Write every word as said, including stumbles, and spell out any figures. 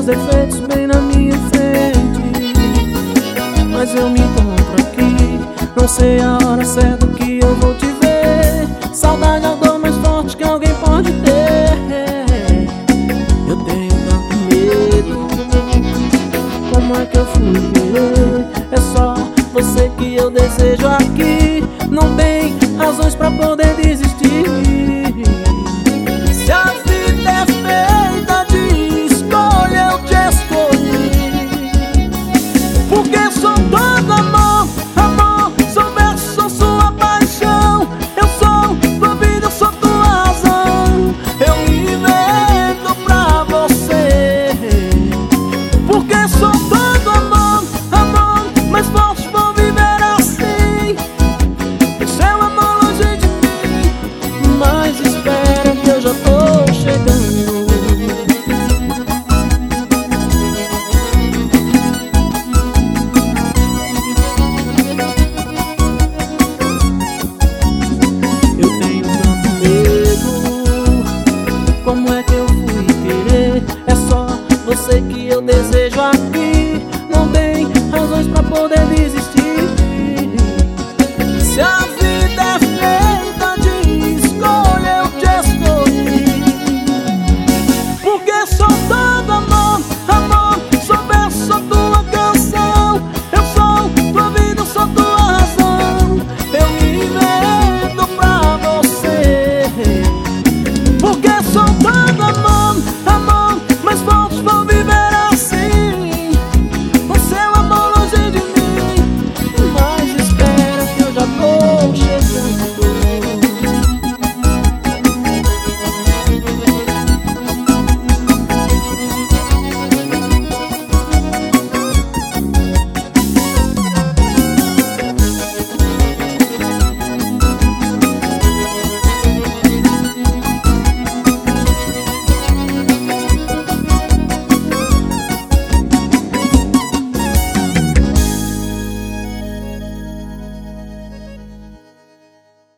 seus defeitos bem na minha frente, mas eu me encontro aqui, não sei a hora certa que eu vou te ver. Saudade é a dor mais forte que alguém pode ter. Eu tenho tanto medo, como é que eu fui querer? É só você que eu desejo aqui, não tem razões pra poder desistir. Se a vida é feita de escolha, eu te escolhi, porque sou todo amor, amor, sou verso, sou sua paixão. Eu sou tua vida, eu sou tua razão. Eu me vendo pra você, porque sou todo amor, amor, mais forte vou viver assim. O seu amor longe de mim, mas espera que eu já tô chegando. Eu tenho tanto medo, como é que eu fui querer? É só você que eu desejo